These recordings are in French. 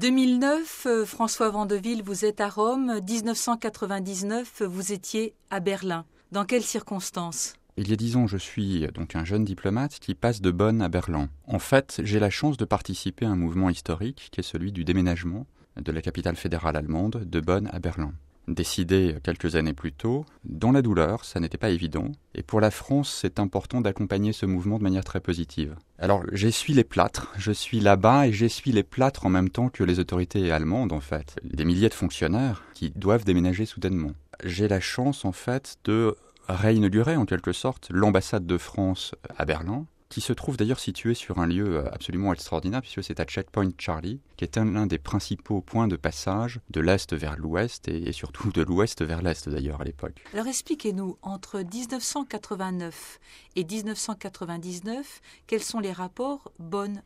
2009, François Vandeville, vous êtes à Rome. 1999, vous étiez à Berlin. Dans quelles circonstances ? Il y a 10 ans, je suis donc un jeune diplomate qui passe de Bonn à Berlin. En fait, j'ai la chance de participer à un mouvement historique qui est celui du déménagement de la capitale fédérale allemande de Bonn à Berlin. Décidé quelques années plus tôt, dans la douleur, ça n'était pas évident. Et pour la France, c'est important d'accompagner ce mouvement de manière très positive. Alors, j'essuie les plâtres, je suis là-bas et j'essuie les plâtres en même temps que les autorités allemandes, en fait. Des milliers de fonctionnaires qui doivent déménager soudainement. J'ai la chance, en fait, de réinaugurer, en quelque sorte, l'ambassade de France à Berlin, qui se trouve d'ailleurs situé sur un lieu absolument extraordinaire, puisque c'est à Checkpoint Charlie, qui est l'un des principaux points de passage de l'Est vers l'Ouest, et surtout de l'Ouest vers l'Est d'ailleurs à l'époque. Alors expliquez-nous, entre 1989 et 1999, quels sont les rapports Bonn-Berlin ?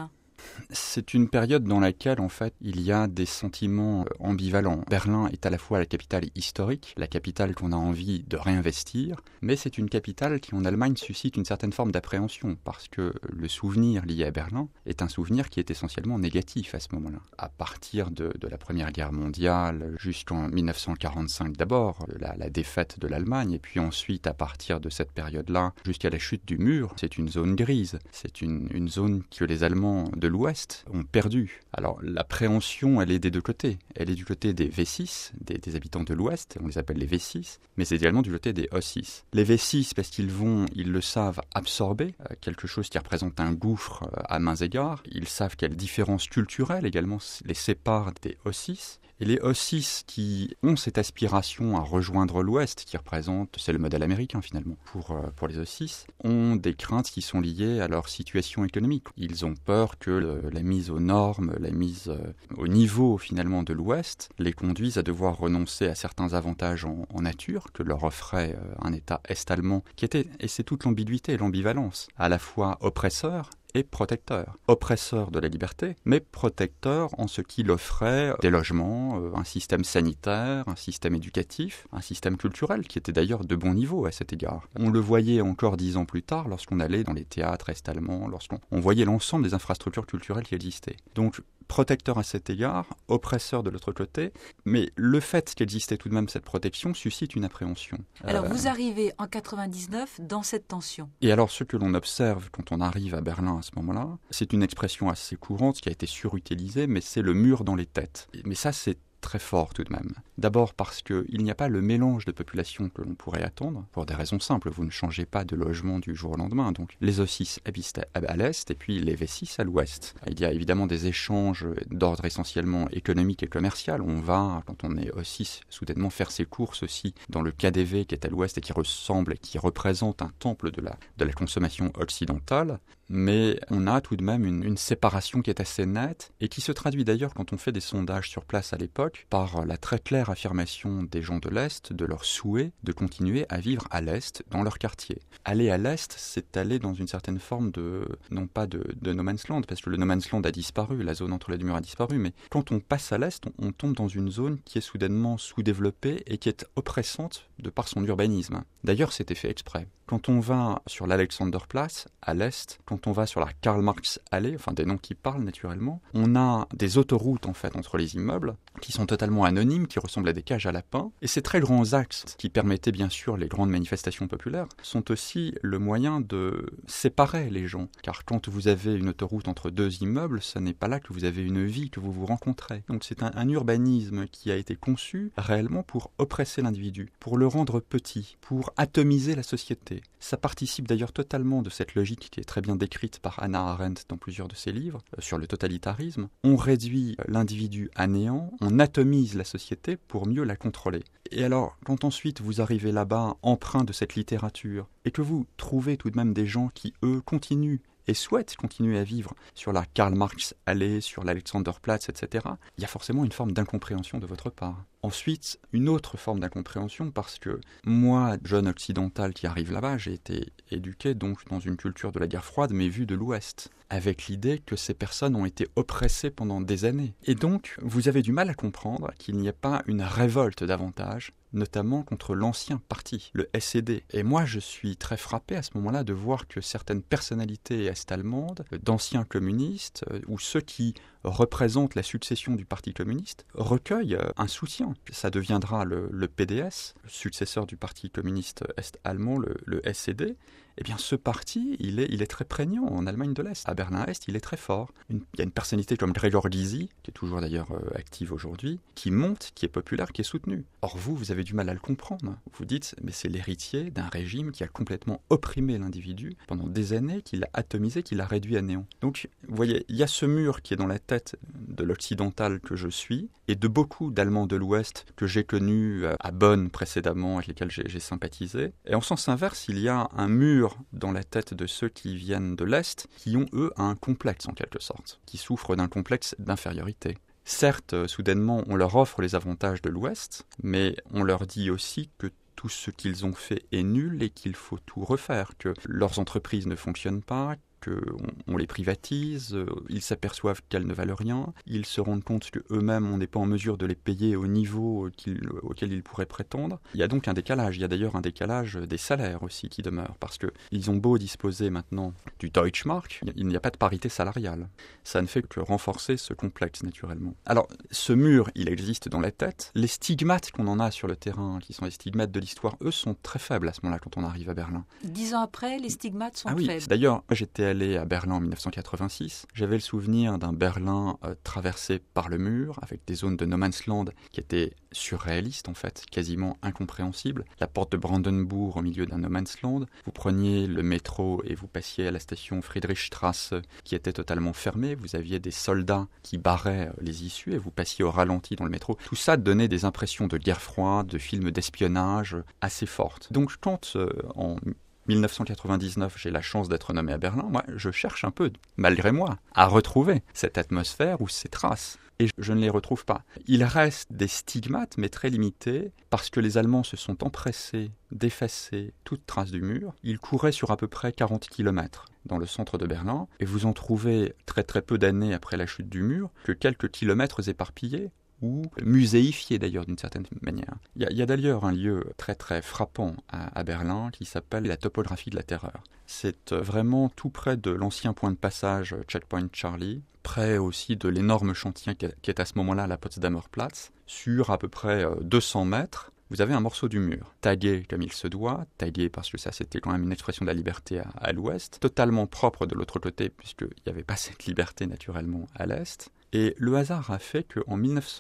C'est une période dans laquelle, en fait, il y a des sentiments ambivalents. Berlin est à la fois la capitale historique, la capitale qu'on a envie de réinvestir, mais c'est une capitale qui, en Allemagne, suscite une certaine forme d'appréhension, parce que le souvenir lié à Berlin est un souvenir qui est essentiellement négatif à ce moment-là. À partir de la Première Guerre mondiale, jusqu'en 1945 d'abord, la défaite de l'Allemagne, et puis ensuite, à partir de cette période-là, jusqu'à la chute du mur, c'est une zone grise. C'est une zone que les Allemands de l'Ouest ont perdu. Alors l'appréhension, elle est des deux côtés. Elle est du côté des V6, des habitants de l'Ouest, on les appelle les V6, mais c'est également du côté des O6. Les V6, parce qu'ils le savent, absorber quelque chose qui représente un gouffre à mains égards. Ils savent quelle différence culturelle également les sépare des O6. Et les O6 qui ont cette aspiration à rejoindre l'Ouest, qui représente, c'est le modèle américain finalement, pour les O6, ont des craintes qui sont liées à leur situation économique. Ils ont peur que la mise aux normes, la mise au niveau finalement de l'Ouest, les conduise à devoir renoncer à certains avantages en nature que leur offrait un État est-allemand, qui était, et c'est toute l'ambiguïté et l'ambivalence, à la fois oppresseur et protecteur. Oppresseur de la liberté, mais protecteur en ce qu'il offrait des logements, un système sanitaire, un système éducatif, un système culturel qui était d'ailleurs de bon niveau à cet égard. On le voyait encore 10 ans plus tard lorsqu'on allait dans les théâtres est-allemands, lorsqu'on voyait l'ensemble des infrastructures culturelles qui existaient. Donc, protecteur à cet égard, oppresseur de l'autre côté, mais le fait qu'existait tout de même cette protection suscite une appréhension. Alors vous arrivez en 99 dans cette tension. Et alors ce que l'on observe quand on arrive à Berlin à ce moment-là, c'est une expression assez courante qui a été surutilisée, mais c'est le mur dans les têtes. Mais ça c'est très fort tout de même. D'abord parce qu'il n'y a pas le mélange de population que l'on pourrait attendre, pour des raisons simples. Vous ne changez pas de logement du jour au lendemain. Donc les O6 habitent à l'Est et puis les V6 à l'Ouest. Il y a évidemment des échanges d'ordre essentiellement économique et commercial. On va, quand on est O6, soudainement faire ses courses aussi dans le KaDeWe qui est à l'Ouest et qui ressemble et qui représente un temple de la consommation occidentale. Mais on a tout de même une séparation qui est assez nette et qui se traduit d'ailleurs quand on fait des sondages sur place à l'époque par la très claire affirmation des gens de l'Est de leur souhait de continuer à vivre à l'Est dans leur quartier. Aller à l'Est, c'est aller dans une certaine forme non pas de no man's land, parce que le no man's land a disparu, la zone entre les deux murs a disparu, mais quand on passe à l'Est, on tombe dans une zone qui est soudainement sous-développée et qui est oppressante de par son urbanisme. D'ailleurs, c'était fait exprès. Quand on va sur l'Alexanderplatz, à l'Est, quand on va sur la Karl-Marx-Allee, enfin des noms qui parlent naturellement, on a des autoroutes en fait entre les immeubles qui sont totalement anonymes, qui ressemblent à des cages à lapins. Et ces très grands axes qui permettaient bien sûr les grandes manifestations populaires sont aussi le moyen de séparer les gens. Car quand vous avez une autoroute entre deux immeubles, ce n'est pas là que vous avez une vie, que vous vous rencontrez. Donc c'est un urbanisme qui a été conçu réellement pour oppresser l'individu, pour le rendre petit, pour atomiser la société. Ça participe d'ailleurs totalement de cette logique qui est très bien décrite par Hannah Arendt dans plusieurs de ses livres sur le totalitarisme. On réduit l'individu à néant, on atomise la société pour mieux la contrôler. Et alors, quand ensuite vous arrivez là-bas empreint de cette littérature et que vous trouvez tout de même des gens qui, eux, continuent et souhaitent continuer à vivre sur la Karl-Marx-Allee, sur l'Alexanderplatz, etc., il y a forcément une forme d'incompréhension de votre part. Ensuite, une autre forme d'incompréhension parce que moi, jeune occidental qui arrive là-bas, j'ai été éduqué donc dans une culture de la guerre froide mais vue de l'Ouest, avec l'idée que ces personnes ont été oppressées pendant des années. Et donc, vous avez du mal à comprendre qu'il n'y ait pas une révolte davantage, notamment contre l'ancien parti, le SED. Et moi, je suis très frappé à ce moment-là de voir que certaines personnalités est-allemandes, d'anciens communistes, ou ceux qui représente la succession du Parti communiste, recueille un soutien. Ça deviendra le PDS, le successeur du Parti communiste est-allemand, le SED. Eh bien, ce parti, il est très prégnant en Allemagne de l'Est. À Berlin-Est, il est très fort. Il y a une personnalité comme Gregor Gysi, qui est toujours d'ailleurs active aujourd'hui, qui monte, qui est populaire, qui est soutenu. Or, vous avez du mal à le comprendre. Vous dites, mais c'est l'héritier d'un régime qui a complètement opprimé l'individu pendant des années, qui l'a atomisé, qui l'a réduit à néant. Donc, vous voyez, il y a ce mur qui est dans la tête de l'occidental que je suis, et de beaucoup d'Allemands de l'Ouest que j'ai connus à Bonn précédemment, avec lesquels j'ai sympathisé. Et en sens inverse, il y a un mur dans la tête de ceux qui viennent de l'Est, qui ont, eux, un complexe en quelque sorte, qui souffrent d'un complexe d'infériorité. Certes, soudainement, on leur offre les avantages de l'Ouest, mais on leur dit aussi que tout ce qu'ils ont fait est nul et qu'il faut tout refaire, que leurs entreprises ne fonctionnent pas, qu'on les privatise, ils s'aperçoivent qu'elles ne valent rien, ils se rendent compte qu'eux-mêmes, on n'est pas en mesure de les payer au niveau auquel ils pourraient prétendre. Il y a donc un décalage, il y a d'ailleurs un décalage des salaires aussi qui demeure, parce qu'ils ont beau disposer maintenant du Deutschmark, il n'y a pas de parité salariale. Ça ne fait que renforcer ce complexe naturellement. Alors, ce mur, il existe dans la tête. Les stigmates qu'on en a sur le terrain, qui sont les stigmates de l'histoire, eux, sont très faibles à ce moment-là quand on arrive à Berlin. 10 ans après, les stigmates sont oui. faibles. D'ailleurs, j'étais allé à Berlin en 1986. J'avais le souvenir d'un Berlin traversé par le mur, avec des zones de no man's land qui étaient surréalistes en fait, quasiment incompréhensibles. La porte de Brandenburg au milieu d'un no man's land. Vous preniez le métro et vous passiez à la station Friedrichstrasse qui était totalement fermée. Vous aviez des soldats qui barraient les issues et vous passiez au ralenti dans le métro. Tout ça donnait des impressions de guerre froide, de films d'espionnage assez fortes. Donc quand en 1999, j'ai la chance d'être nommé à Berlin, moi, je cherche un peu, malgré moi, à retrouver cette atmosphère ou ces traces. Et je ne les retrouve pas. Il reste des stigmates, mais très limités, parce que les Allemands se sont empressés d'effacer toute trace du mur. Ils couraient sur à peu près 40 km dans le centre de Berlin, et vous en trouvez très très peu d'années après la chute du mur, que quelques kilomètres éparpillés, ou muséifié d'ailleurs d'une certaine manière. Il y a d'ailleurs un lieu très très frappant à Berlin qui s'appelle la topographie de la terreur. C'est vraiment tout près de l'ancien point de passage Checkpoint Charlie, près aussi de l'énorme chantier qui est à ce moment-là la Potsdamer Platz, sur à peu près 200 mètres. Vous avez un morceau du mur, tagué comme il se doit, tagué parce que ça c'était quand même une expression de la liberté à l'ouest, totalement propre de l'autre côté puisqu'il n'y avait pas cette liberté naturellement à l'est. Et le hasard a fait qu'en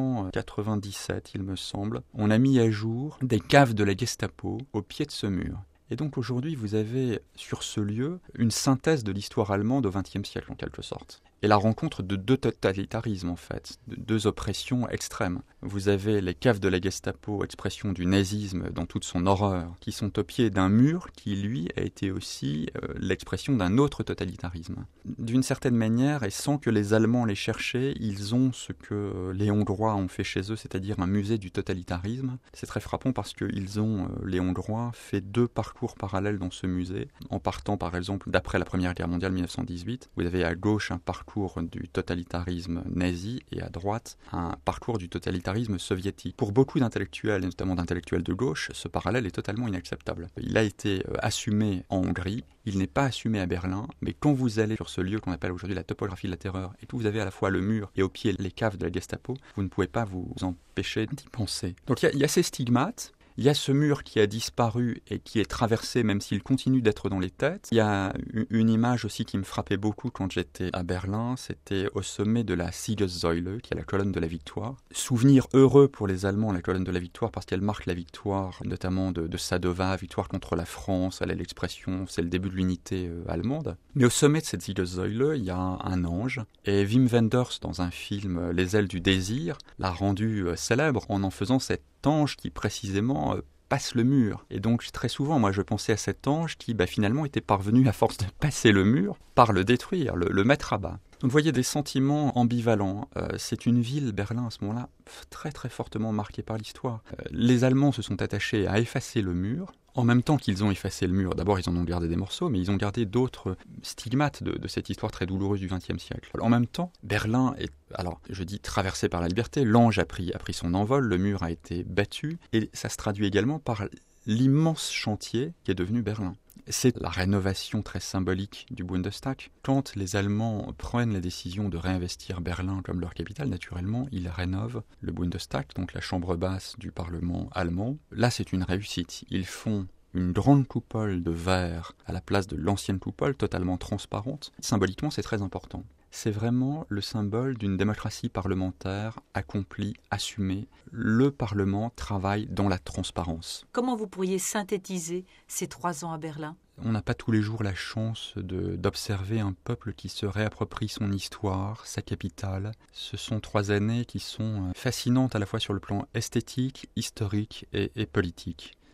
1997, il me semble, on a mis à jour des caves de la Gestapo au pied de ce mur. Et donc aujourd'hui, vous avez sur ce lieu une synthèse de l'histoire allemande au XXe siècle en quelque sorte. Et la rencontre de deux totalitarismes en fait, de deux oppressions extrêmes. Vous avez les caves de la Gestapo, expression du nazisme dans toute son horreur, qui sont au pied d'un mur qui, lui, a été aussi l'expression d'un autre totalitarisme. D'une certaine manière, et sans que les Allemands les cherchaient, ils ont ce que les Hongrois ont fait chez eux, c'est-à-dire un musée du totalitarisme. C'est très frappant parce qu'ils ont, les Hongrois, fait deux parcours parallèles dans ce musée, en partant par exemple d'après la Première Guerre mondiale 1918. Vous avez à gauche un parcours du totalitarisme nazi et à droite un parcours du totalitarisme soviétique. Pour beaucoup d'intellectuels, et notamment d'intellectuels de gauche, ce parallèle est totalement inacceptable. Il a été assumé en Hongrie, il n'est pas assumé à Berlin, mais quand vous allez sur ce lieu qu'on appelle aujourd'hui la topographie de la terreur, et que vous avez à la fois le mur et au pied les caves de la Gestapo, vous ne pouvez pas vous empêcher d'y penser. Donc il y a ces stigmates. Il y a ce mur qui a disparu et qui est traversé même s'il continue d'être dans les têtes. Il y a une image aussi qui me frappait beaucoup quand j'étais à Berlin, c'était au sommet de la Siegessäule, qui est la colonne de la victoire. Souvenir heureux pour les Allemands, la colonne de la victoire, parce qu'elle marque la victoire notamment de Sadova, victoire contre la France, elle a l'expression, c'est le début de l'unité allemande. Mais au sommet de cette Siegessäule, il y a un ange, et Wim Wenders, dans un film Les ailes du désir, l'a rendu célèbre en faisant cet ange qui précisément passe le mur. Et donc très souvent, moi je pensais à cet ange qui finalement était parvenu à force de passer le mur, par le détruire, le mettre à bas. Donc vous voyez des sentiments ambivalents. C'est une ville, Berlin, à ce moment-là, très très fortement marquée par l'histoire. Les Allemands se sont attachés à effacer le mur. En même temps qu'ils ont effacé le mur, d'abord ils en ont gardé des morceaux, mais ils ont gardé d'autres stigmates de cette histoire très douloureuse du XXe siècle. En même temps, Berlin est, alors je dis traversé par la liberté, l'ange a pris son envol, le mur a été battu, et ça se traduit également par l'immense chantier qui est devenu Berlin. C'est la rénovation très symbolique du Bundestag. Quand les Allemands prennent la décision de réinvestir Berlin comme leur capitale, naturellement, ils rénovent le Bundestag, donc la chambre basse du Parlement allemand. Là, c'est une réussite. Ils font une grande coupole de verre à la place de l'ancienne coupole, totalement transparente. Symboliquement, c'est très important. C'est vraiment le symbole d'une démocratie parlementaire accomplie, assumée. Le Parlement travaille dans la transparence. Comment vous pourriez synthétiser ces 3 ans à Berlin ? On n'a pas tous les jours la chance d'observer un peuple qui se réapproprie son histoire, sa capitale. Ce sont 3 années qui sont fascinantes à la fois sur le plan esthétique, historique et politique.